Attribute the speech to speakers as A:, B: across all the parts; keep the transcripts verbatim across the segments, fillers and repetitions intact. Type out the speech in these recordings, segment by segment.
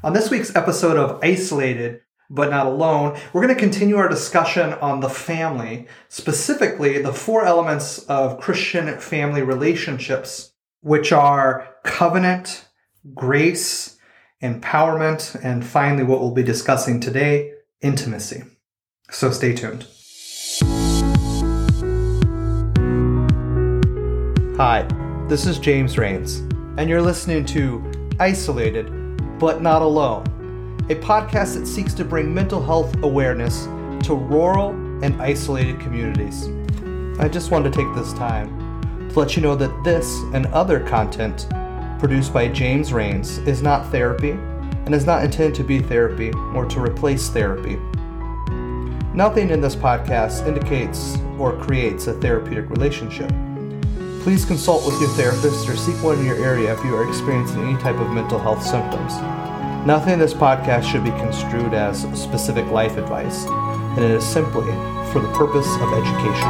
A: On this week's episode of Isolated but Not Alone, we're going to continue our discussion on the family, specifically the four elements of Christian family relationships, which are covenant, grace, empowerment, and finally what we'll be discussing today, intimacy. So stay tuned. Hi, this is James Rains, and you're listening to Isolated but Not Alone, a podcast that seeks to bring mental health awareness to rural and isolated communities. I just wanted to take this time to let you know that this and other content produced by James Rains is not therapy and is not intended to be therapy or to replace therapy. Nothing in this podcast indicates or creates a therapeutic relationship. Please consult with your therapist or seek one in your area if you are experiencing any type of mental health symptoms. Nothing in this podcast should be construed as specific life advice, and it is simply for the purpose of education.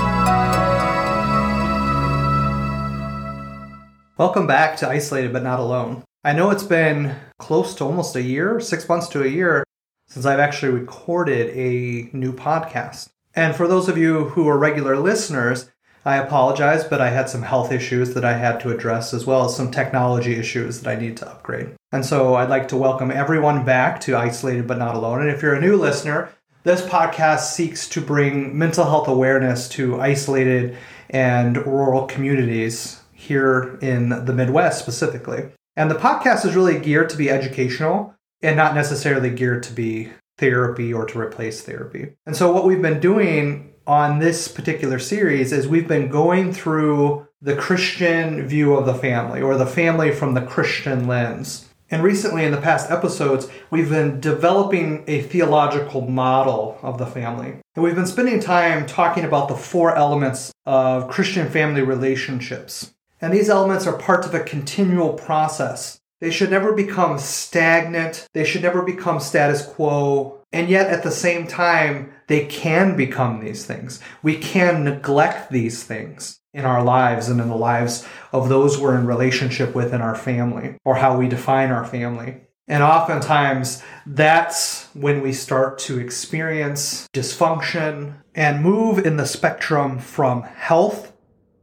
A: Welcome back to Isolated but Not Alone. I know it's been close to almost a year, six months to a year, since I've actually recorded a new podcast. And for those of you who are regular listeners, I apologize, but I had some health issues that I had to address, as well as some technology issues that I need to upgrade. And so I'd like to welcome everyone back to Isolated but Not Alone. And if you're a new listener, this podcast seeks to bring mental health awareness to isolated and rural communities here in the Midwest specifically. And the podcast is really geared to be educational and not necessarily geared to be therapy or to replace therapy. And so what we've been doing on this particular series is we've been going through the Christian view of the family, or the family from the Christian lens. And recently in the past episodes, we've been developing a theological model of the family. And we've been spending time talking about the four elements of Christian family relationships. And these elements are parts of a continual process. They should never become stagnant. They should never become status quo. And yet at the same time, they can become these things. We can neglect these things in our lives and in the lives of those we're in relationship with in our family, or how we define our family. And oftentimes, that's when we start to experience dysfunction and move in the spectrum from health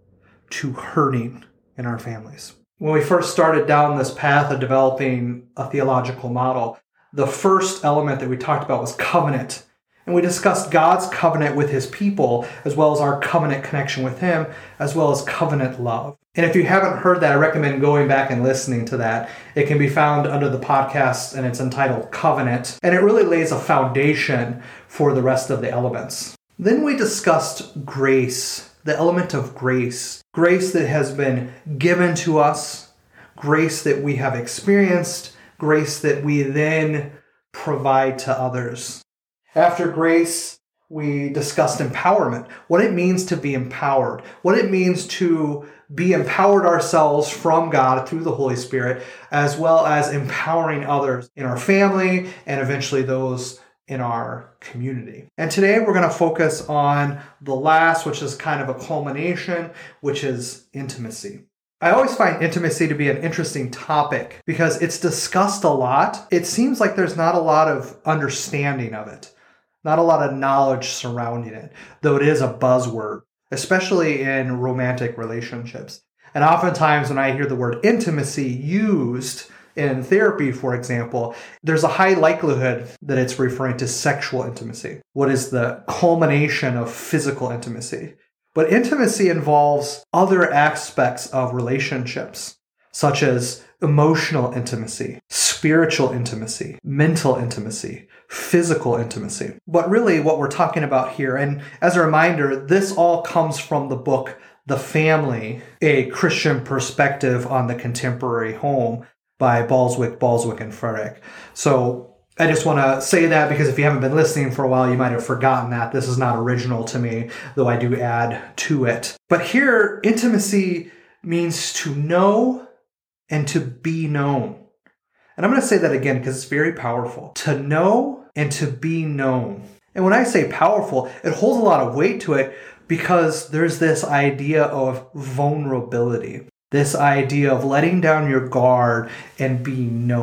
A: to hurting in our families. When we first started down this path of developing a theological model, the first element that we talked about was covenant. And we discussed God's covenant with his people, as well as our covenant connection with him, as well as covenant love. And if you haven't heard that, I recommend going back and listening to that. It can be found under the podcast, and it's entitled Covenant. And it really lays a foundation for the rest of the elements. Then we discussed grace, the element of grace. Grace that has been given to us, grace that we have experienced, grace that we then provide to others. After grace, we discussed empowerment, what it means to be empowered, what it means to be empowered ourselves from God through the Holy Spirit, as well as empowering others in our family and eventually those in our community. And today we're going to focus on the last, which is kind of a culmination, which is intimacy. I always find intimacy to be an interesting topic because it's discussed a lot. It seems like there's not a lot of understanding of it, not a lot of knowledge surrounding it, though it is a buzzword, especially in romantic relationships. And oftentimes when I hear the word intimacy used in therapy, for example, there's a high likelihood that it's referring to sexual intimacy. What is the culmination of physical intimacy? But intimacy involves other aspects of relationships, such as emotional intimacy, spiritual intimacy, mental intimacy, physical intimacy. But really what we're talking about here, and as a reminder, this all comes from the book, The Family, a Christian Perspective on the Contemporary Home by Balswick, Balswick, and Frederick. So I just want to say that because if you haven't been listening for a while, you might have forgotten that. This is not original to me, though I do add to it. But here, intimacy means to know and to be known. And I'm going to say that again because it's very powerful. To know and to be known. And when I say powerful, it holds a lot of weight to it because there's this idea of vulnerability. This idea of letting down your guard and being known.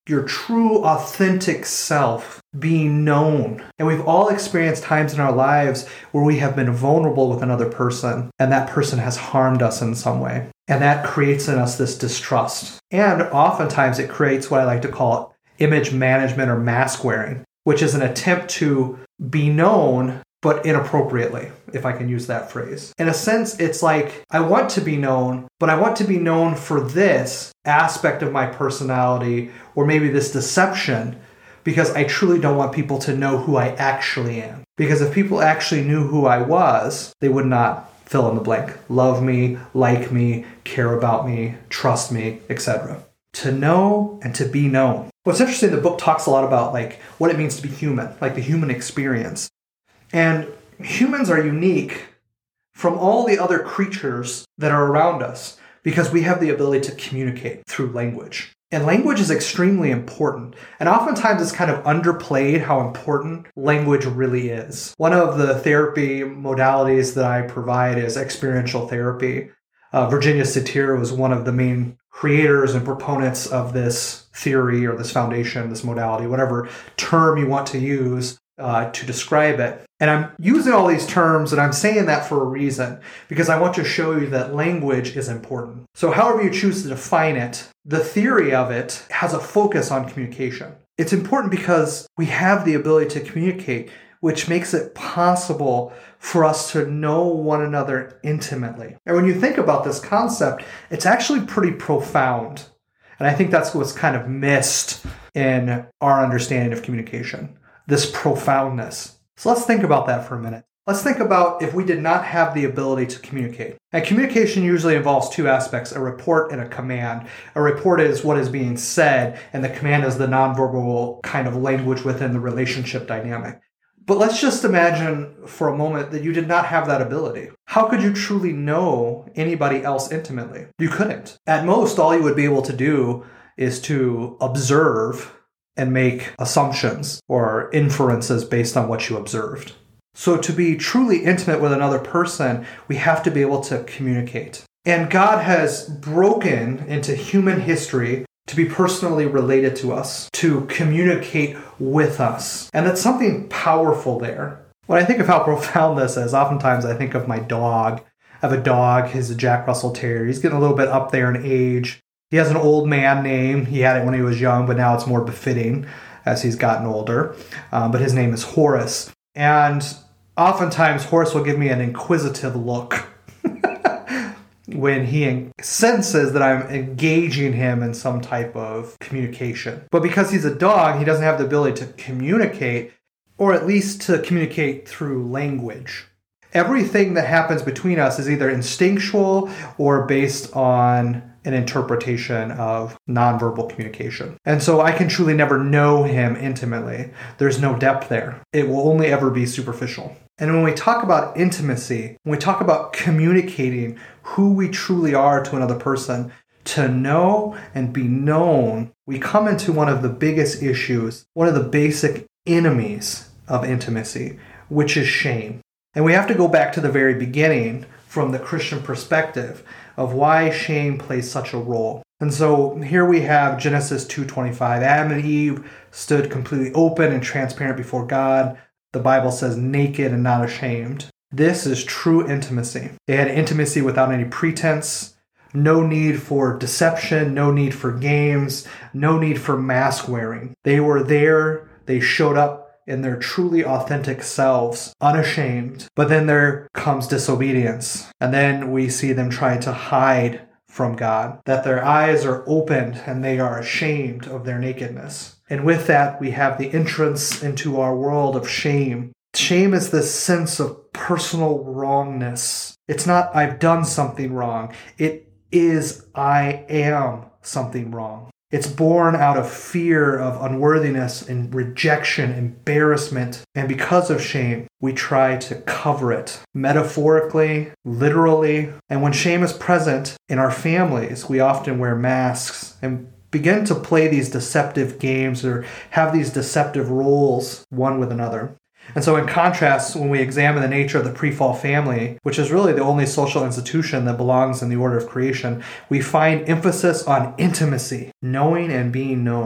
A: your true, authentic self being known. And we've all experienced times in our lives where we have been vulnerable with another person, and that person has harmed us in some way. And that creates in us this distrust. And oftentimes it creates what I like to call image management or mask wearing, which is an attempt to be known, but inappropriately, if I can use that phrase. In a sense, it's like, I want to be known, but I want to be known for this aspect of my personality, or maybe this deception, because I truly don't want people to know who I actually am. Because if people actually knew who I was, they would not fill in the blank. Love me, like me, care about me, trust me, et cetera. To know and to be known. What's interesting, the book talks a lot about like what it means to be human, like the human experience. And humans are unique from all the other creatures that are around us because we have the ability to communicate through language. And language is extremely important. And oftentimes it's kind of underplayed how important language really is. One of the therapy modalities that I provide is experiential therapy. Uh, Virginia Satir was one of the main creators and proponents of this theory or this foundation, this modality, whatever term you want to use uh, to describe it. And I'm using all these terms and I'm saying that for a reason, because I want to show you that language is important. So however you choose to define it, the theory of it has a focus on communication. It's important because we have the ability to communicate, which makes it possible for us to know one another intimately. And when you think about this concept, it's actually pretty profound. And I think that's what's kind of missed in our understanding of communication, this profoundness. So let's think about that for a minute. Let's think about if we did not have the ability to communicate. And communication usually involves two aspects, a report and a command. A report is what is being said, and the command is the nonverbal kind of language within the relationship dynamic. But let's just imagine for a moment that you did not have that ability. How could you truly know anybody else intimately? You couldn't. At most, all you would be able to do is to observe and make assumptions or inferences based on what you observed. So to be truly intimate with another person, we have to be able to communicate. And God has broken into human history to be personally related to us, to communicate with us. And that's something powerful there. When I think of how profound this is, oftentimes I think of my dog. I have a dog, he's a Jack Russell Terrier. He's getting a little bit up there in age. He has an old man name. He had it when he was young, but now it's more befitting as he's gotten older. Um, but his name is Horace. And oftentimes Horace will give me an inquisitive look when he senses that I'm engaging him in some type of communication. But because he's a dog, he doesn't have the ability to communicate, or at least to communicate through language. Everything that happens between us is either instinctual or based on an interpretation of nonverbal communication. And so I can truly never know him intimately. There's no depth there. It will only ever be superficial. And when we talk about intimacy, when we talk about communicating who we truly are to another person, to know and be known, we come into one of the biggest issues, one of the basic enemies of intimacy, which is shame. And we have to go back to the very beginning from the Christian perspective of why shame plays such a role. And so here we have Genesis two twenty-five. Adam and Eve stood completely open and transparent before God. The Bible says naked and not ashamed. This is true intimacy. They had intimacy without any pretense, no need for deception, no need for games, no need for mask wearing. They were there, they showed up in their truly authentic selves, unashamed. But then there comes disobedience. And then we see them trying to hide from God, that their eyes are opened and they are ashamed of their nakedness. And with that, we have the entrance into our world of shame. Shame is this sense of personal wrongness. It's not, I've done something wrong. It is, I am something wrong. It's born out of fear of unworthiness and rejection, embarrassment. And because of shame, we try to cover it metaphorically, literally. And when shame is present in our families, we often wear masks and begin to play these deceptive games or have these deceptive roles one with another. And so in contrast, when we examine the nature of the pre-fall family, which is really the only social institution that belongs in the order of creation, we find emphasis on intimacy, knowing and being known.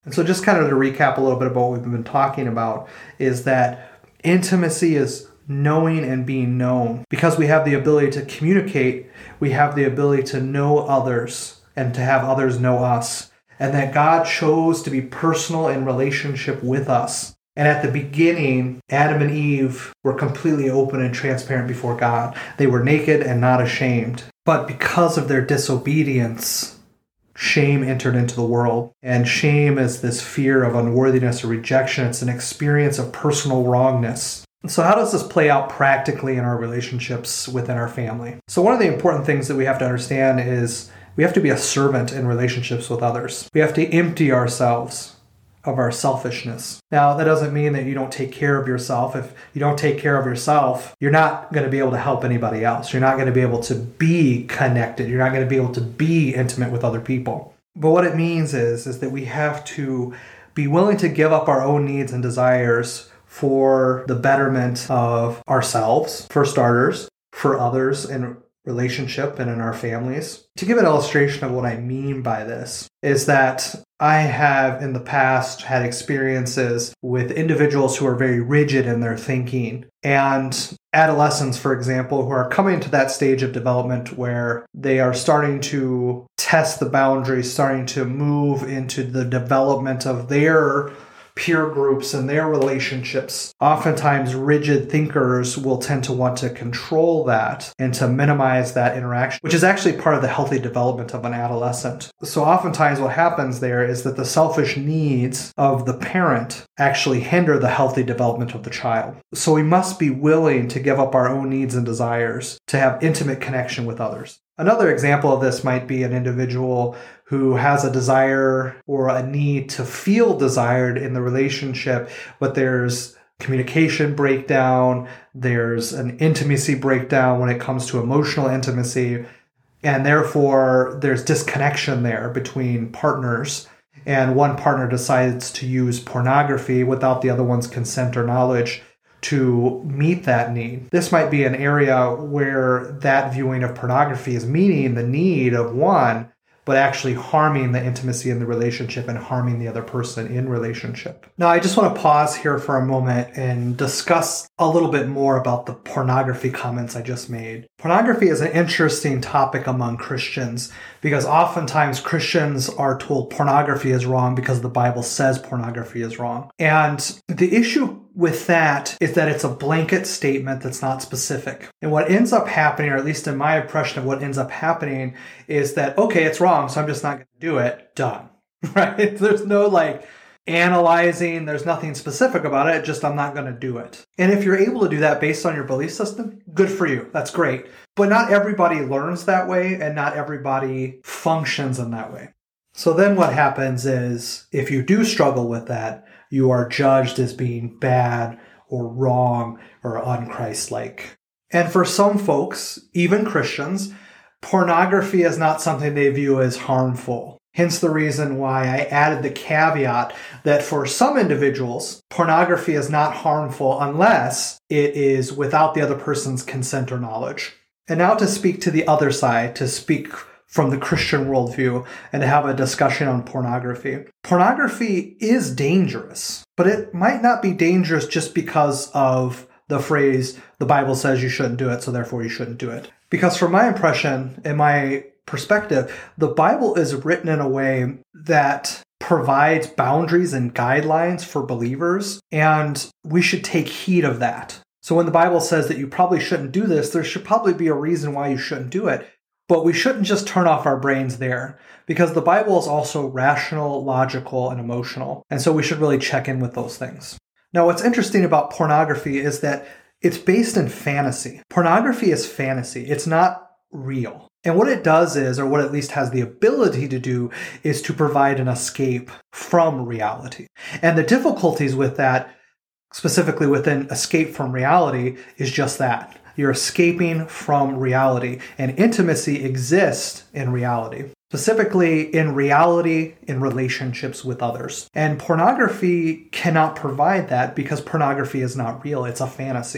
A: And so just kind of to recap a little bit about what we've been talking about is that intimacy is knowing and being known. Because we have the ability to communicate, we have the ability to know others and to have others know us. And that God chose to be personal in relationship with us. And at the beginning, Adam and Eve were completely open and transparent before God. They were naked and not ashamed. But because of their disobedience, shame entered into the world. And shame is this fear of unworthiness or rejection. It's an experience of personal wrongness. So how does this play out practically in our relationships within our family? So one of the important things that we have to understand is we have to be a servant in relationships with others. We have to empty ourselves of our selfishness. Now, that doesn't mean that you don't take care of yourself. If you don't take care of yourself, you're not going to be able to help anybody else. You're not going to be able to be connected. You're not going to be able to be intimate with other people. But what it means is, is that we have to be willing to give up our own needs and desires for the betterment of ourselves, for starters, for others in relationship and in our families. To give an illustration of what I mean by this is that I have in the past had experiences with individuals who are very rigid in their thinking and adolescents, for example, who are coming to that stage of development where they are starting to test the boundaries, starting to move into the development of their peer groups and their relationships. Oftentimes, rigid thinkers will tend to want to control that and to minimize that interaction, which is actually part of the healthy development of an adolescent. So oftentimes what happens there is that the selfish needs of the parent actually hinder the healthy development of the child. So we must be willing to give up our own needs and desires to have intimate connection with others. Another example of this might be an individual who has a desire or a need to feel desired in the relationship, but there's communication breakdown, there's an intimacy breakdown when it comes to emotional intimacy, and therefore there's disconnection there between partners, and one partner decides to use pornography without the other one's consent or knowledge to meet that need. This might be an area where that viewing of pornography is meeting the need of one, but actually harming the intimacy in the relationship and harming the other person in relationship. Now, I just want to pause here for a moment and discuss a little bit more about the pornography comments I just made. Pornography is an interesting topic among Christians because oftentimes Christians are told pornography is wrong because the Bible says pornography is wrong. And the issue with that is that it's a blanket statement that's not specific. And what ends up happening, or at least in my impression of what ends up happening, is that, okay, it's wrong, so I'm just not going to do it. Done. Right? There's no like analyzing. There's nothing specific about it. Just I'm not going to do it. And if you're able to do that based on your belief system, good for you. That's great. But not everybody learns that way, and not everybody functions in that way. So then what happens is, if you do struggle with that, you are judged as being bad or wrong or unchristlike. And for some folks, even Christians, pornography is not something they view as harmful. Hence the reason why I added the caveat that for some individuals, pornography is not harmful unless it is without the other person's consent or knowledge. And now to speak to the other side, to speak from the Christian worldview and to have a discussion on pornography. Pornography is dangerous, but it might not be dangerous just because of the phrase, the Bible says you shouldn't do it, so therefore you shouldn't do it. Because from my impression and my perspective, the Bible is written in a way that provides boundaries and guidelines for believers, and we should take heed of that. So when the Bible says that you probably shouldn't do this, there should probably be a reason why you shouldn't do it. But we shouldn't just turn off our brains there, because the Bible is also rational, logical, and emotional. And so we should really check in with those things. Now, what's interesting about pornography is that it's based in fantasy. Pornography is fantasy. It's not real. And what it does is, or what at least has the ability to do, is to provide an escape from reality. And the difficulties with that, specifically within escape from reality, is just that. You're escaping from reality, and intimacy exists in reality, specifically in reality in relationships with others. And pornography cannot provide that because pornography is not real. It's a fantasy.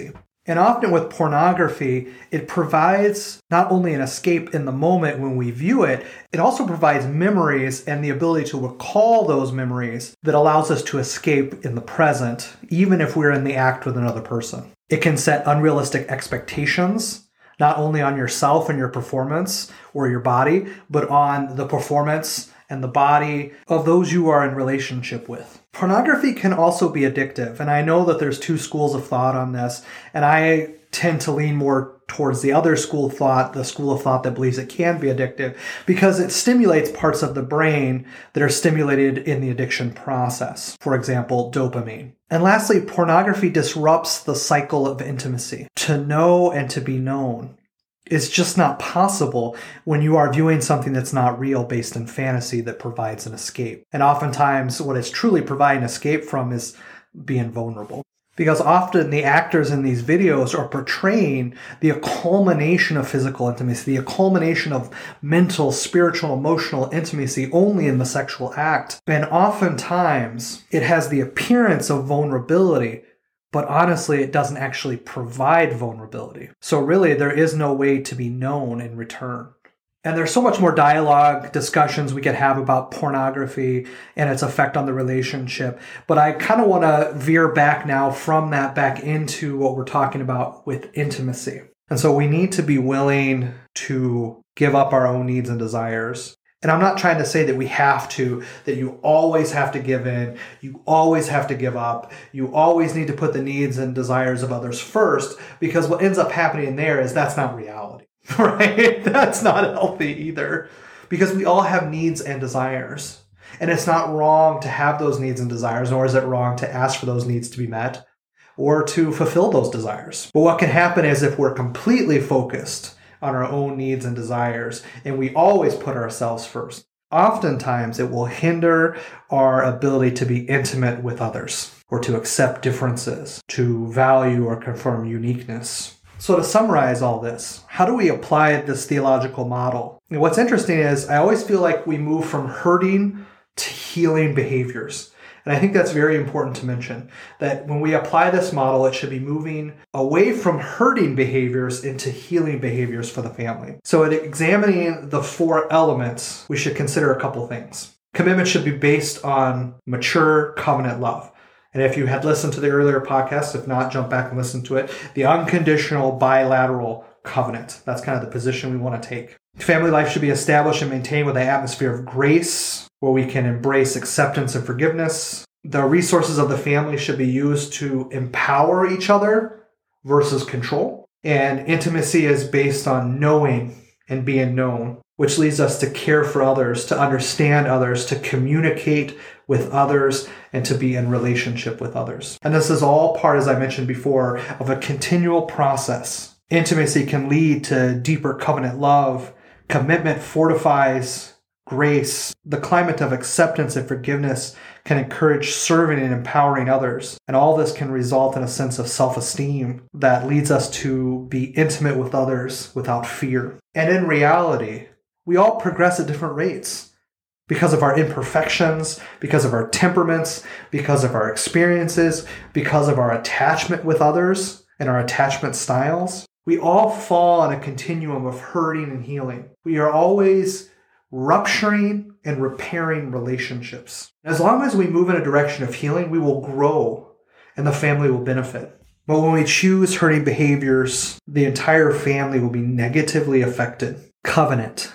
A: And often with pornography, it provides not only an escape in the moment when we view it, it also provides memories and the ability to recall those memories that allows us to escape in the present, even if we're in the act with another person. It can set unrealistic expectations, not only on yourself and your performance or your body, but on the performance and the body of those you are in relationship with. Pornography can also be addictive, and I know that there's two schools of thought on this, and I tend to lean more towards the other school of thought, the school of thought that believes it can be addictive, because it stimulates parts of the brain that are stimulated in the addiction process. For example, dopamine. And lastly, pornography disrupts the cycle of intimacy. To know and to be known is just not possible when you are viewing something that's not real based in fantasy that provides an escape. And oftentimes what it's truly providing escape from is being vulnerable. Because often the actors in these videos are portraying the culmination of physical intimacy, the culmination of mental, spiritual, emotional intimacy only in the sexual act. And oftentimes it has the appearance of vulnerability, but honestly, it doesn't actually provide vulnerability. So really, there is no way to be known in return. And there's so much more dialogue, discussions we could have about pornography and its effect on the relationship. But I kind of want to veer back now from that back into what we're talking about with intimacy. And so we need to be willing to give up our own needs and desires. And I'm not trying to say that we have to, that you always have to give in, you always have to give up, you always need to put the needs and desires of others first, because what ends up happening there is that's not reality, right? That's not healthy either, because we all have needs and desires. And it's not wrong to have those needs and desires, nor is it wrong to ask for those needs to be met or to fulfill those desires. But what can happen is if we're completely focused on our own needs and desires, and we always put ourselves first, oftentimes it will hinder our ability to be intimate with others or to accept differences, to value or confirm uniqueness. So to summarize all this, how do we apply this theological model? And what's interesting is I always feel like we move from hurting to healing behaviors. And I think that's very important to mention, that when we apply this model, it should be moving away from hurting behaviors into healing behaviors for the family. So in examining the four elements, we should consider a couple things. Commitment should be based on mature covenant love. And if you had listened to the earlier podcast, if not, jump back and listen to it. The unconditional bilateral covenant. That's kind of the position we want to take. Family life should be established and maintained with an atmosphere of grace, where we can embrace acceptance and forgiveness. The resources of the family should be used to empower each other versus control. And intimacy is based on knowing and being known, which leads us to care for others, to understand others, to communicate with others, and to be in relationship with others. And this is all part, as I mentioned before, of a continual process. Intimacy can lead to deeper covenant love. Commitment fortifies grace. The climate of acceptance and forgiveness can encourage serving and empowering others. And all this can result in a sense of self-esteem that leads us to be intimate with others without fear. And in reality, we all progress at different rates because of our imperfections, because of our temperaments, because of our experiences, because of our attachment with others and our attachment styles. We all fall on a continuum of hurting and healing. We are always rupturing and repairing relationships. As long as we move in a direction of healing, we will grow and the family will benefit. But when we choose hurting behaviors, the entire family will be negatively affected. Covenant,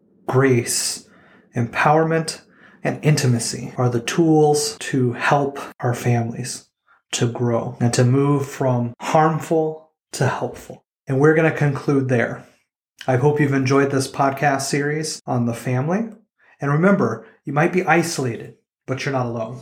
A: grace, empowerment, and intimacy are the tools to help our families to grow and to move from harmful to helpful. And we're going to conclude there. I hope you've enjoyed this podcast series on the family. And remember, you might be isolated, but you're not alone.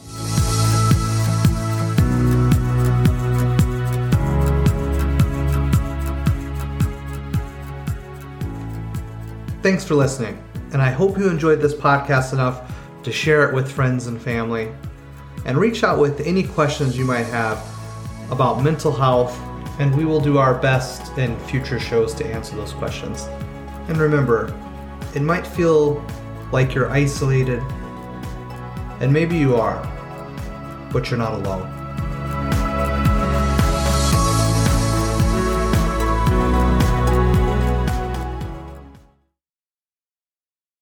A: Thanks for listening. And I hope you enjoyed this podcast enough to share it with friends and family. And reach out with any questions you might have about mental health, and we will do our best in future shows to answer those questions. And remember, it might feel like you're isolated, and maybe you are, but you're not alone.